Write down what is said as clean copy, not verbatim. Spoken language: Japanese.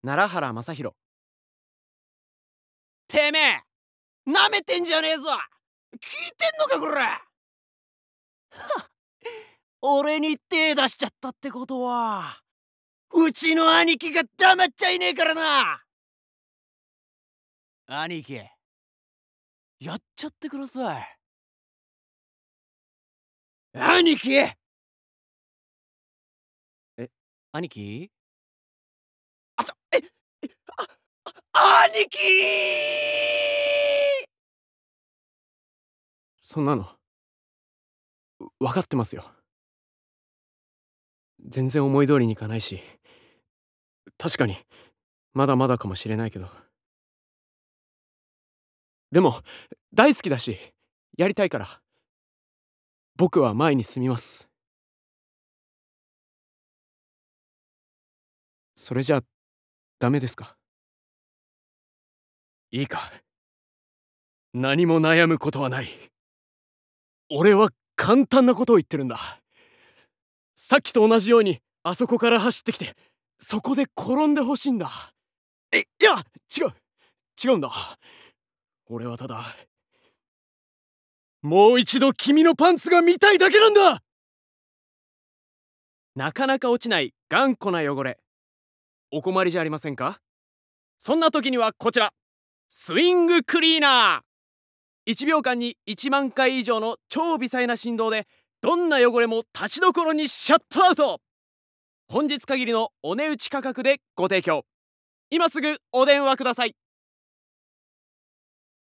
奈良原正宏。 てめえなめてんじゃねえぞ。聞いてんのかこら。俺に手出しちゃったってことはうちの兄貴が黙っちゃいねえからな。兄貴やっちゃってください。兄貴。 兄貴。 兄貴。 そんなの分かってますよ。全然思い通りにいかないし、確かにまだまだかもしれないけど、でも大好きだしやりたいから、僕は前に進みます。それじゃダメですか？いいか、何も悩むことはない。俺は簡単なことを言ってるんだ。さっきと同じようにあそこから走ってきて、そこで転んでほしいんだ。いや、違うんだ。俺はただもう一度君のパンツが見たいだけなんだ。なかなか落ちない頑固な汚れ、お困りじゃありませんか？そんな時にはこちら、スイングクリーナー。1秒間に1万回以上の超微細な振動で、どんな汚れも立ちどころにシャットアウト。本日限りのお値打ち価格でご提供。今すぐお電話ください。